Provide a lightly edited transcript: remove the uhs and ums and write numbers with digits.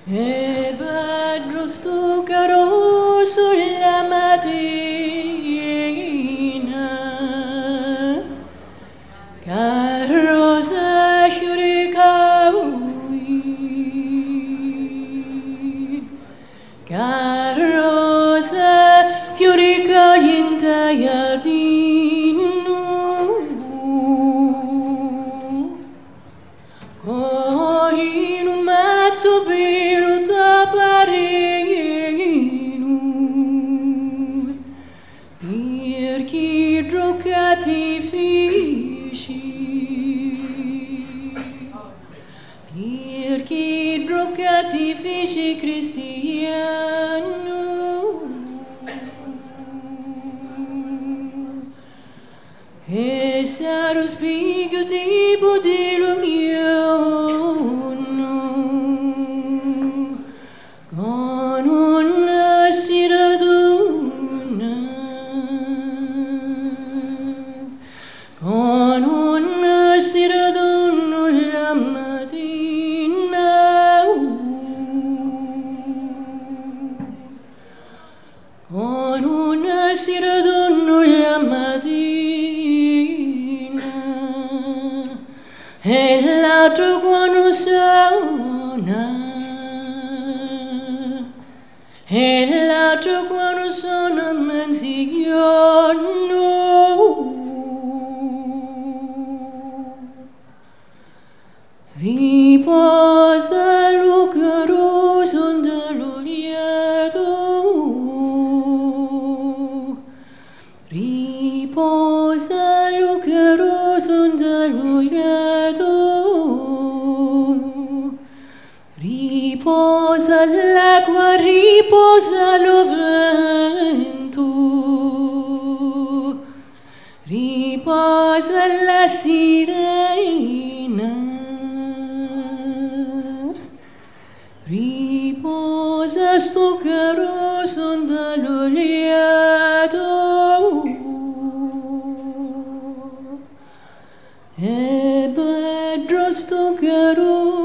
E Pedro sto caro sulla mattina, carroza chiuricaui, carroza chiuricaglienta giardino, in un mezzo velo d'apparino, per chi droccati fisci, per chi droccati fisci cristiano, e sarò spiego tipo di l'unione, con una si raduna, con una si raduna la mattina, con una si raduna la mattina, e l'altro quando suona, e l'altro quando suona mezzogiorno, riposa lucroso dello lieto, riposa lucroso dello lieto, riposa l'acqua, riposa lo vento, riposa la sirena, riposa sto caro son dello lieto, e Pedro sto caro